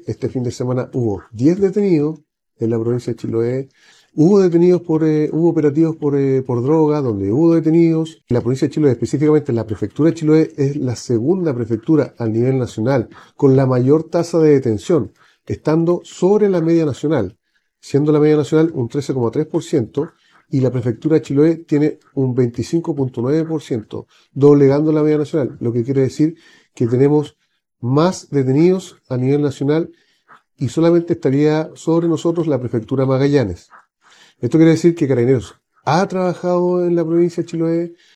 este fin de semana hubo 10 detenidos en la provincia de Chiloé. Hubo detenidos hubo operativos por droga, donde hubo detenidos. La provincia de Chiloé, específicamente la prefectura de Chiloé, es la segunda prefectura a nivel nacional con la mayor tasa de detención, estando sobre la media nacional, siendo la media nacional un 13,3%, y la prefectura de Chiloé tiene un 25,9%, doblegando la media nacional, lo que quiere decir que tenemos más detenidos a nivel nacional y solamente estaría sobre nosotros la prefectura Magallanes. Esto quiere decir que Carabineros ha trabajado en la provincia de Chiloé,